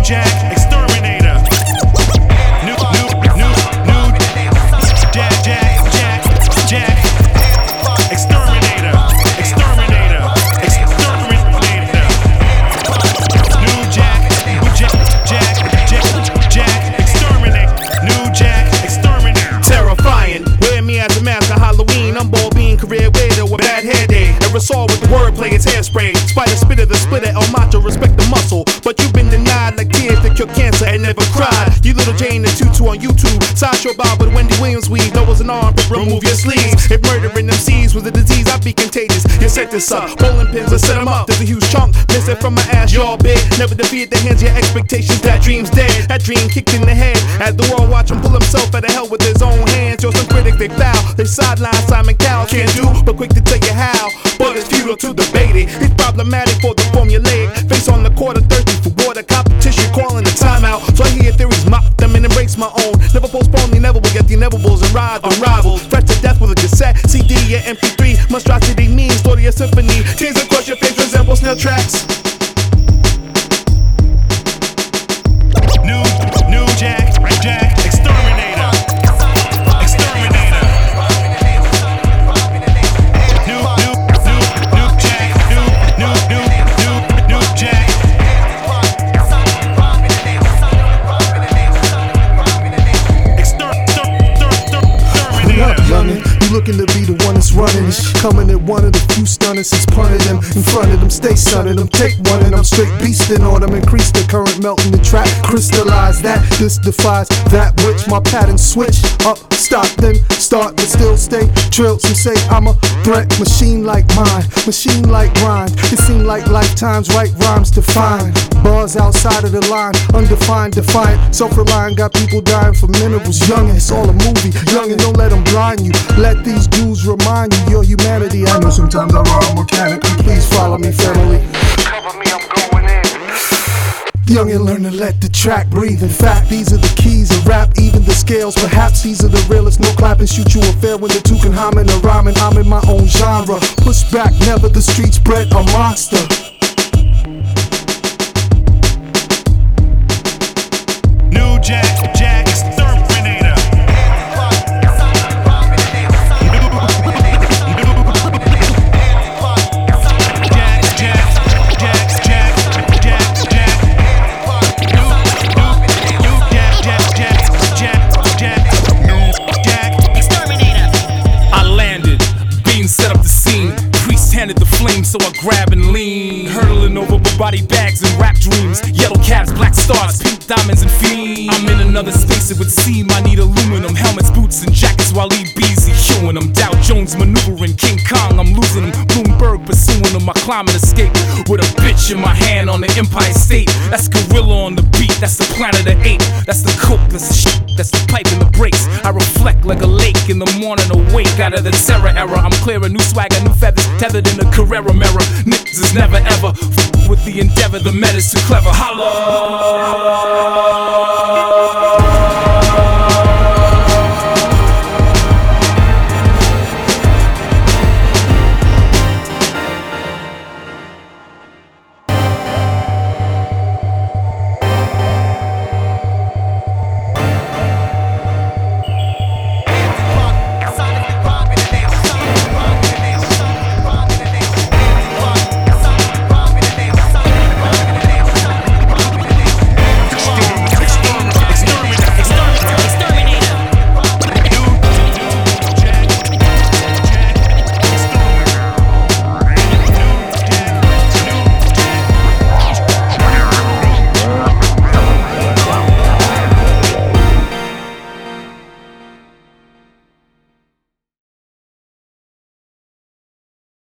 Jack, exterminator. New Jack, exterminator. New Jack, exterminate. New Jack, exterminator. Terrifying, wear me as a mask on Halloween. I'm ball being career weirdo with bad hair day. Aerosol with the wordplay, it's hairspray. Spider spitter, the splitter, El Macho, respect the muscle. But you've been denied like tears that cure cancer and never cried. You little Jane the tutu on YouTube. Sideshow Bob with Wendy Williams weave. Nose an arm, but remove your sleeves. If murdering them seeds was a disease, I'd be contagious. You set this up, bowling pins, I set them up. There's a huge chunk, missing from my ass, y'all big. Never defeated the hands of your expectations, that dream's dead. That dream kicked in the head. As the world watch him pull himself out of hell with his own hands. Yo, some critics, they foul. They sideline Simon Cowell. Can't do, but quick to tell you how. But it's futile to debate it. It's problematic for the formulaic. Face on the quarter, thirsty for water. Competition calling the timeout. So I hear theories, mock them and embrace my own. Never postpone the inevitable, get the inevitables and ride unrivaled. Fresh to death with a cassette, CD, or MP3. Monstrosity means, story a symphony. Tears across your face resemble snail tracks. New Jack, exterminator. New Jack, You looking to be the one that's running it. Coming at one of the few stunners is punting them. In front of them, stay sunning them. Take one and I'm straight beasting on them. Increase the current, melting the track. Crystallize that, this defies that which my pattern switch. Up, stop, then start, but still stay drilled. Some say I'm a threat, machine like mine. Machine like grind. It seem like lifetimes, right rhymes to find. Bars outside of the line, undefined, defiant. Self-reliant, got people dying for minerals. Youngin', it's all a movie. Youngin', don't let them blind you. Let these dudes remind you your humanity. I know sometimes I rhyme mechanically. Please follow me, family. Cover me, I'm going in. Youngin', learn to let the track breathe. In fact, these are the keys of rap, even the scales. Perhaps these are the realest. No clapping, shoot you a fair when the two can hymen or rhyming. I'm in my own genre. Push back, never the streets bred a monster. New Jack, exterminator. The flame, so I grab and lean, hurtling over body bags and rap dreams. Yellow caps, black stars, pink diamonds and fiends. I'm in another space, it would seem I need aluminum helmets, boots and jackets while E-Beezy hewing them. Dow Jones maneuvering, King Kong, I'm losing them. Bloomberg pursuing them, I climb and escape with a bitch in my hand on the Empire State. That's gorilla on the beat, that's the planet of ape. That's the coke, that's the shit, that's the pipe and the brakes. I reflect like a lake in the morning awake. Out of the terror era, I'm clearing new swagger, new feathers, tethered in a Carrera mirror. Niggas is never ever with the endeavor, the meta's too clever. Holla!